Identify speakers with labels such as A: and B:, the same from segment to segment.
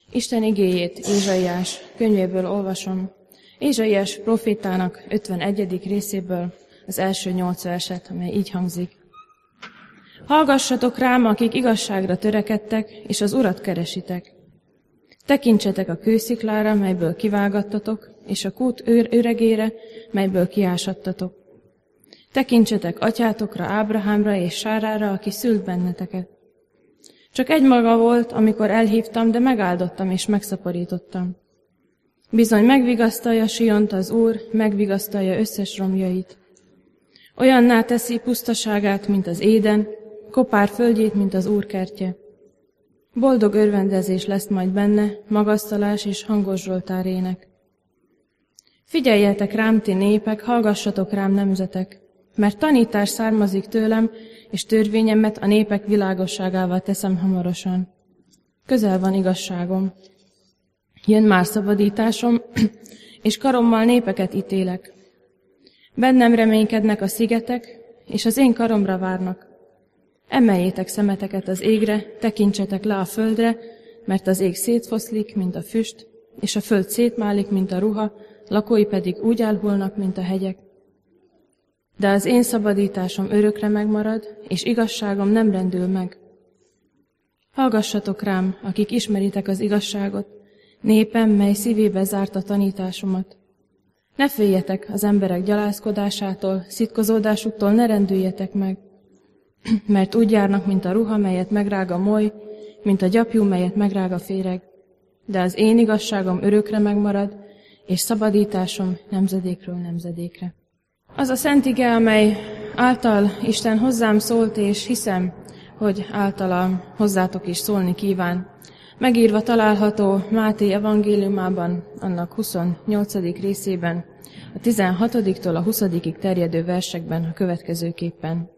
A: Isten igéjét Ézsaiás könyvéből olvasom, Ézsaiás profétának 51. részéből az első 8 verset, amely így hangzik. Hallgassatok rám, akik igazságra törekedtek, és az Urat keresitek. Tekintsetek a kősziklára, melyből kivágattatok, és a kút öregére, melyből kiásattatok. Tekintsetek atyátokra, Ábrahámra és Sárára, aki szült benneteket. Csak egy maga volt, amikor elhívtam, de megáldottam és megszaporítottam. Bizony megvigasztalja Siont az Úr, megvigasztalja összes romjait. Olyanná teszi pusztaságát, mint az Éden, kopár földjét, mint az Úr kertje. Boldog örvendezés lesz majd benne, magasztalás és hangos zsoltárének. Figyeljetek rám, ti népek, hallgassatok rám, nemzetek, mert tanítás származik tőlem, és törvényemet a népek világosságával teszem hamarosan. Közel van igazságom. Jön már szabadításom, és karommal népeket ítélek. Bennem reménykednek a szigetek, és az én karomra várnak. Emeljétek szemeteket az égre, tekintsetek le a földre, mert az ég szétfoszlik, mint a füst, és a föld szétmálik, mint a ruha, lakói pedig úgy elhullnak, mint a hegyek. De az én szabadításom örökre megmarad, és igazságom nem rendül meg. Hallgassatok rám, akik ismeritek az igazságot, népem, mely szívébe zárt a tanításomat. Ne féljetek az emberek gyalázkodásától, szitkozódásuktól ne rendüljetek meg, mert úgy járnak, mint a ruha, melyet megrág a moly, mint a gyapjú, melyet megrág a féreg. De az én igazságom örökre megmarad, és szabadításom nemzedékről nemzedékre. Az a szent ige, amely által Isten hozzám szólt, és hiszem, hogy általa hozzátok is szólni kíván. Megírva található Máté evangéliumában, annak 28. részében, a 16-tól a 20-ig terjedő versekben a következőképpen.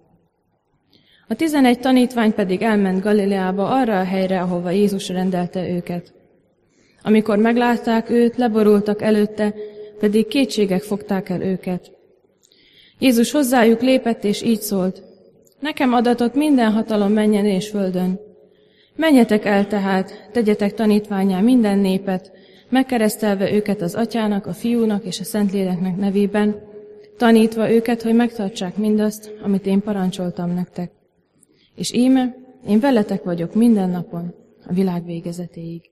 A: A 11 tanítvány pedig elment Galileába, arra a helyre, ahova Jézus rendelte őket. Amikor meglátták őt, leborultak előtte, pedig kétségek fogták el őket. Jézus hozzájuk lépett, és így szólt: Nekem adatott minden hatalom mennyen és földön. Menjetek el tehát, tegyetek tanítvánnyá minden népet, megkeresztelve őket az Atyának, a Fiúnak és a Szentléleknek nevében, tanítva őket, hogy megtartsák mindazt, amit én parancsoltam nektek. És íme, én veletek vagyok minden napon, a világ végezetéig.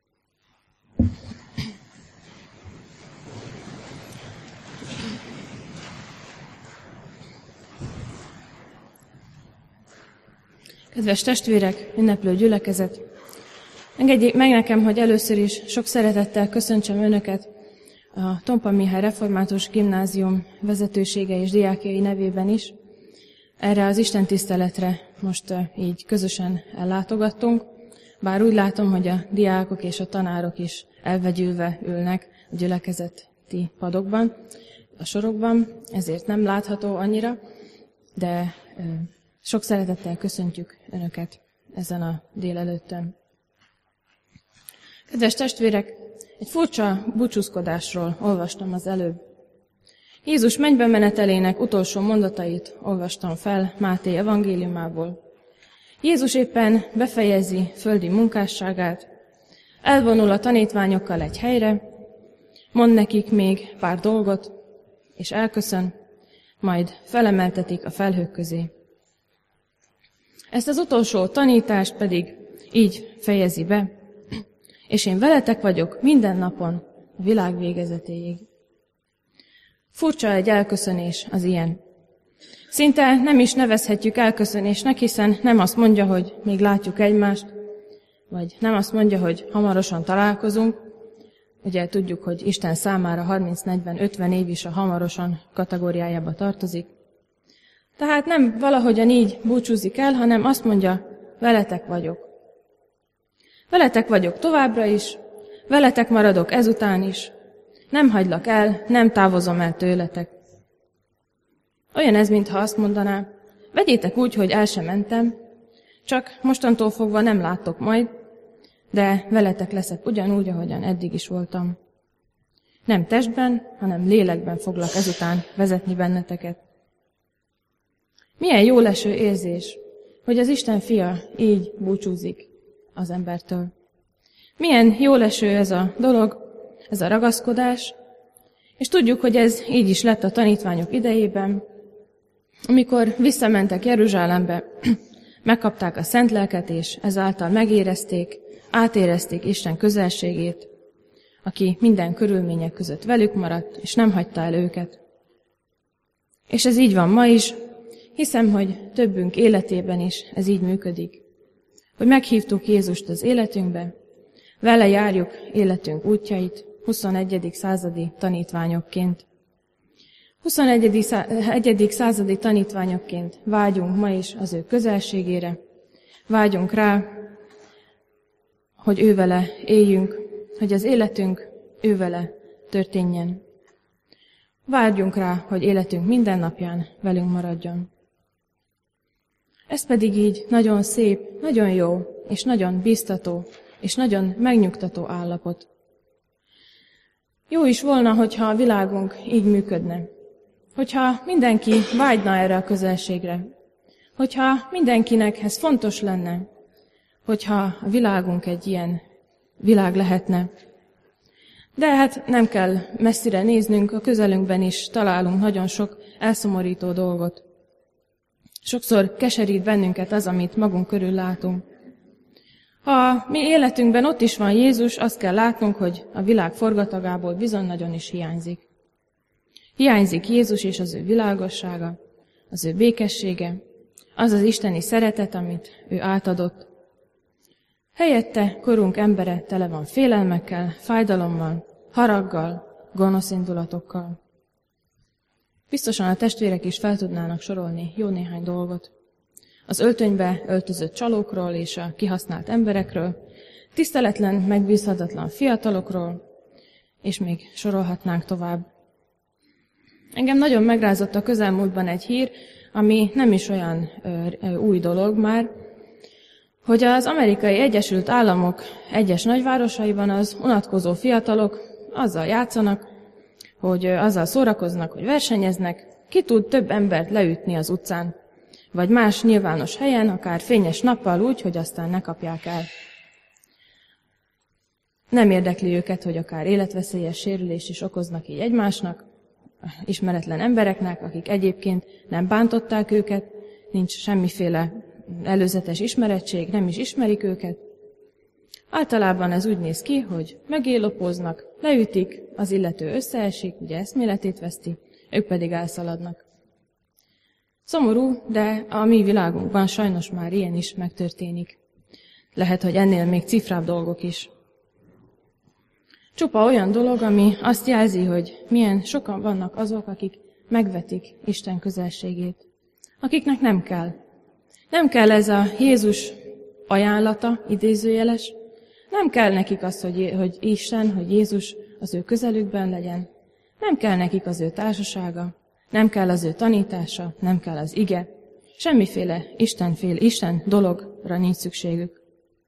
A: Kedves testvérek, ünneplő gyülekezet! Engedjék meg nekem, hogy először is sok szeretettel köszöntsem Önöket a Tompa Mihály Református Gimnázium vezetősége és diákjai nevében is. Erre az istentiszteletre most így közösen ellátogattunk, bár úgy látom, hogy a diákok és a tanárok is elvegyülve ülnek a gyülekezeti padokban, a sorokban, ezért nem látható annyira, de sok szeretettel köszöntjük Önöket ezen a délelőttön. Kedves testvérek, egy furcsa búcsúzkodásról olvastam az előbb. Jézus mennybe menetelének utolsó mondatait olvastam fel Máté evangéliumából. Jézus éppen befejezi földi munkásságát, elvonul a tanítványokkal egy helyre, mond nekik még pár dolgot, és elköszön, majd felemeltetik a felhők közé. Ezt az utolsó tanítást pedig így fejezi be, és én veletek vagyok minden napon a világ végezetéig. Furcsa egy elköszönés az ilyen. Szinte nem is nevezhetjük elköszönésnek, hiszen nem azt mondja, hogy még látjuk egymást, vagy nem azt mondja, hogy hamarosan találkozunk. Ugye tudjuk, hogy Isten számára 30, 40, 50 év is a hamarosan kategóriájába tartozik. Tehát nem valahogyan így búcsúzik el, hanem azt mondja, veletek vagyok. Veletek vagyok továbbra is, veletek maradok ezután is, nem hagylak el, nem távozom el tőletek. Olyan ez, mintha azt mondaná, vegyétek úgy, hogy el sem mentem, csak mostantól fogva nem láttok majd, de veletek leszek ugyanúgy, ahogyan eddig is voltam. Nem testben, hanem lélekben foglak ezután vezetni benneteket. Milyen jóleső érzés, hogy az Isten fia így búcsúzik az embertől. Milyen jóleső ez a dolog, ez a ragaszkodás, és tudjuk, hogy ez így is lett a tanítványok idejében, amikor visszamentek Jeruzsálembe, megkapták a szent lelket, és ezáltal megérezték, átérezték Isten közelségét, aki minden körülmények között velük maradt, és nem hagyta el őket. És ez így van ma is, hiszem, hogy többünk életében is ez így működik. Hogy meghívtuk Jézust az életünkbe, vele járjuk életünk útjait, 21. századi tanítványokként. 21. századi tanítványokként vágyunk ma is az ő közelségére, vágyunk rá, hogy ővele éljünk, hogy az életünk ővele történjen. Vágyunk rá, hogy életünk minden napján velünk maradjon. Ez pedig így nagyon szép, nagyon jó, és nagyon biztató, és nagyon megnyugtató állapot. Jó is volna, hogyha a világunk így működne. Hogyha mindenki vágyna erre a közelségre. Hogyha mindenkinek ez fontos lenne. Hogyha a világunk egy ilyen világ lehetne. De hát nem kell messzire néznünk, a közelünkben is találunk nagyon sok elszomorító dolgot. Sokszor keserít bennünket az, amit magunk körül látunk. Ha mi életünkben ott is van Jézus, azt kell látnunk, hogy a világ forgatagából bizony nagyon is hiányzik. Hiányzik Jézus és az ő világossága, az ő békessége, az az isteni szeretet, amit ő átadott. Helyette korunk embere tele van félelmekkel, fájdalommal, haraggal, gonosz indulatokkal. Biztosan a testvérek is fel tudnának sorolni jó néhány dolgot. Az öltönybe öltözött csalókról és a kihasznált emberekről, tiszteletlen, megbízhatatlan fiatalokról, és még sorolhatnánk tovább. Engem nagyon megrázott a közelmúltban egy hír, ami nem is olyan új dolog már, hogy az Amerikai Egyesült Államok egyes nagyvárosaiban az unatkozó fiatalok azzal játszanak, hogy azzal szórakoznak, hogy versenyeznek, ki tud több embert leütni az utcán, vagy más nyilvános helyen, akár fényes nappal úgy, hogy aztán ne kapják el. Nem érdekli őket, hogy akár életveszélyes sérülést is okoznak így egymásnak, ismeretlen embereknek, akik egyébként nem bántották őket, nincs semmiféle előzetes ismerettség, nem is ismerik őket. Általában ez úgy néz ki, hogy megélopóznak, leütik, az illető összeesik, ugye eszméletét veszti, ők pedig elszaladnak. Szomorú, de a mi világunkban sajnos már ilyen is megtörténik. Lehet, hogy ennél még cifrább dolgok is. Csupa olyan dolog, ami azt jelzi, hogy milyen sokan vannak azok, akik megvetik Isten közelségét. Akiknek nem kell. Nem kell ez a Jézus ajánlata, idézőjeles. Nem kell nekik az, hogy Isten, hogy Jézus az ő közelükben legyen. Nem kell nekik az ő társasága. Nem kell az ő tanítása, nem kell az ige. Semmiféle Isten dologra nincs szükségük.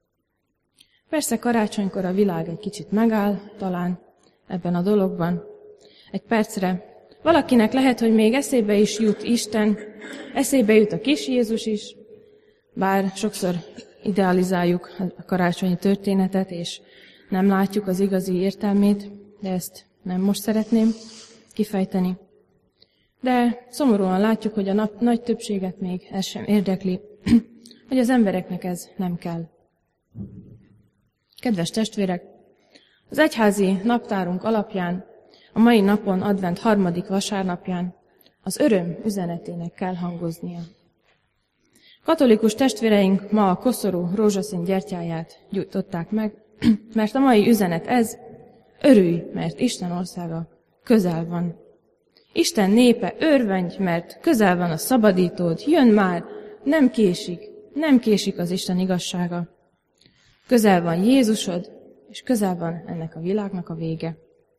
A: Persze karácsonykor a világ egy kicsit megáll, talán ebben a dologban. Egy percre. Valakinek lehet, hogy még eszébe is jut Isten, eszébe jut a kis Jézus is, bár sokszor idealizáljuk a karácsonyi történetet, és nem látjuk az igazi értelmét, de ezt nem most szeretném kifejteni. De szomorúan látjuk, hogy a nagy többséget még ez sem érdekli, hogy az embereknek ez nem kell. Kedves testvérek, az egyházi naptárunk alapján, a mai napon, advent 3. vasárnapján az öröm üzenetének kell hangoznia. Katolikus testvéreink ma a koszorú rózsaszín gyertyáját gyújtották meg, mert a mai üzenet ez, örülj, mert Isten országa közel van. Isten népe, örvendj, mert közel van a szabadítód, jön már, nem késik az Isten igazsága. Közel van Jézusod, és közel van ennek a világnak a vége.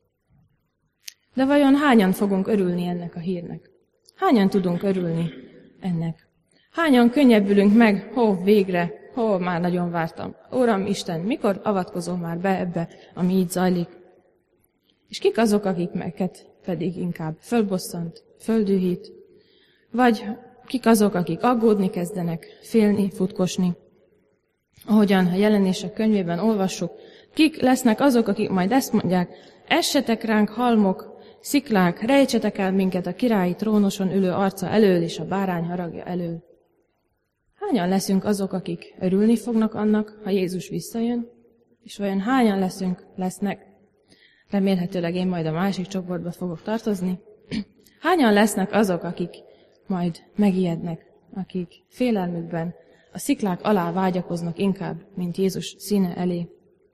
A: De vajon hányan fogunk örülni ennek a hírnek? Hányan tudunk örülni ennek? Hányan könnyebbülünk meg, végre, már nagyon vártam. Uram Isten, mikor avatkozol már be ebbe, ami így zajlik? És kik azok, akiket pedig inkább fölbosszant, földühít? Vagy kik azok, akik aggódni kezdenek, félni, futkosni? Ahogyan a Jelenések könyvében olvassuk, Kik lesznek azok, akik majd ezt mondják, essetek ránk halmok, sziklák, rejtsetek el minket a királyi trónoson ülő arca elől és a bárány haragja elől. Hányan leszünk azok, akik örülni fognak annak, ha Jézus visszajön? És vajon hányan lesznek? Remélhetőleg én majd a másik csoportba fogok tartozni. Hányan lesznek azok, akik majd megijednek, akik félelmükben a sziklák alá vágyakoznak inkább, mint Jézus színe elé?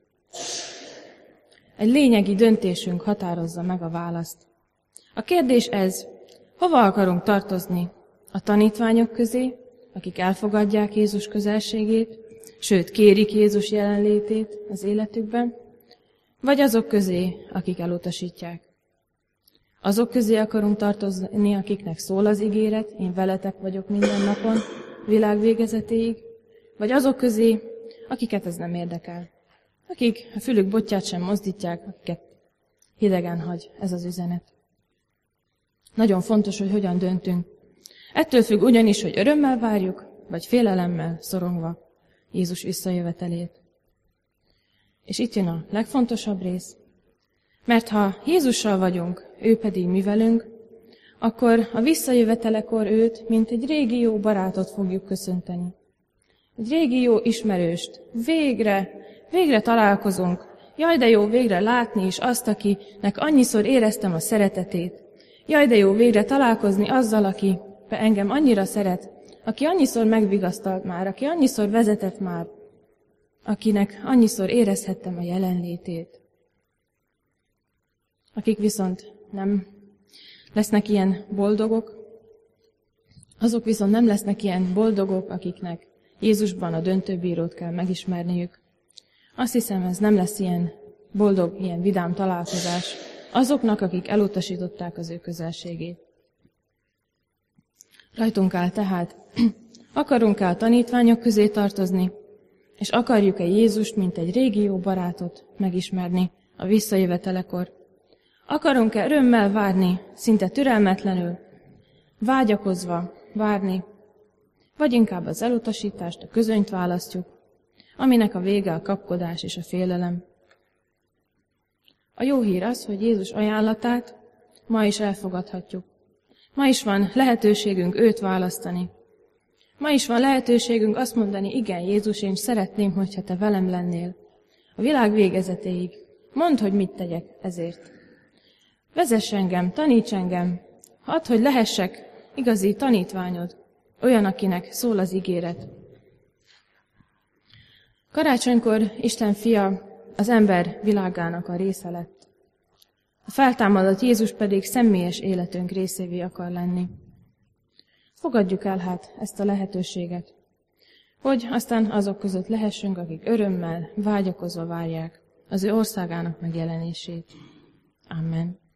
A: Egy lényegi döntésünk határozza meg a választ. A kérdés ez, hova akarunk tartozni? A tanítványok közé, akik elfogadják Jézus közelségét, sőt kérik Jézus jelenlétét az életükben, vagy azok közé, akik elutasítják? Azok közé akarunk tartozni, akiknek szól az ígéret, én veletek vagyok minden napon, világ végezetéig, vagy azok közé, akiket ez nem érdekel, akik a fülük botját sem mozdítják, akiket hidegen hagy ez az üzenet. Nagyon fontos, hogy hogyan döntünk. Ettől függ ugyanis, hogy örömmel várjuk, vagy félelemmel szorongva Jézus visszajövetelét. És itt jön a legfontosabb rész, mert ha Jézussal vagyunk, ő pedig mi velünk, akkor a visszajövetelekor őt, mint egy régi jó barátot fogjuk köszönteni. Egy régi jó ismerőst. Végre találkozunk. Jaj, de jó végre látni is azt, akinek annyiszor éreztem a szeretetét. Jaj, de jó végre találkozni azzal, aki engem annyira szeret, aki annyiszor megvigasztalt már, aki annyiszor vezetett már, akinek annyiszor érezhettem a jelenlétét. Akik viszont nem lesznek ilyen boldogok, azok viszont nem lesznek ilyen boldogok, akiknek Jézusban a döntőbírót kell megismerniük. Azt hiszem, ez nem lesz ilyen boldog, ilyen vidám találkozás azoknak, akik elutasították az ő közelségét. Rajtunk áll tehát, akarunk-e a tanítványok közé tartozni, és akarjuk-e Jézust, mint egy régi jó barátot megismerni a visszajövetelekor? Akarunk-e örömmel várni, szinte türelmetlenül, vágyakozva várni, vagy inkább az elutasítást, a közönyt választjuk, aminek a vége a kapkodás és a félelem? A jó hír az, hogy Jézus ajánlatát ma is elfogadhatjuk. Ma is van lehetőségünk őt választani. Ma is van lehetőségünk azt mondani, igen, Jézus, én szeretném, hogyha te velem lennél. A világ végezetéig. Mondd, hogy mit tegyek ezért. Vezess engem, taníts engem. Hadd, hogy lehessek igazi tanítványod, olyan, akinek szól az ígéret. Karácsonykor Isten fia az ember világának a része lett. A feltámadott Jézus pedig személyes életünk részévé akar lenni. Fogadjuk el hát ezt a lehetőséget, hogy aztán azok között lehessünk, akik örömmel, vágyakozva várják az ő országának megjelenését. Amen.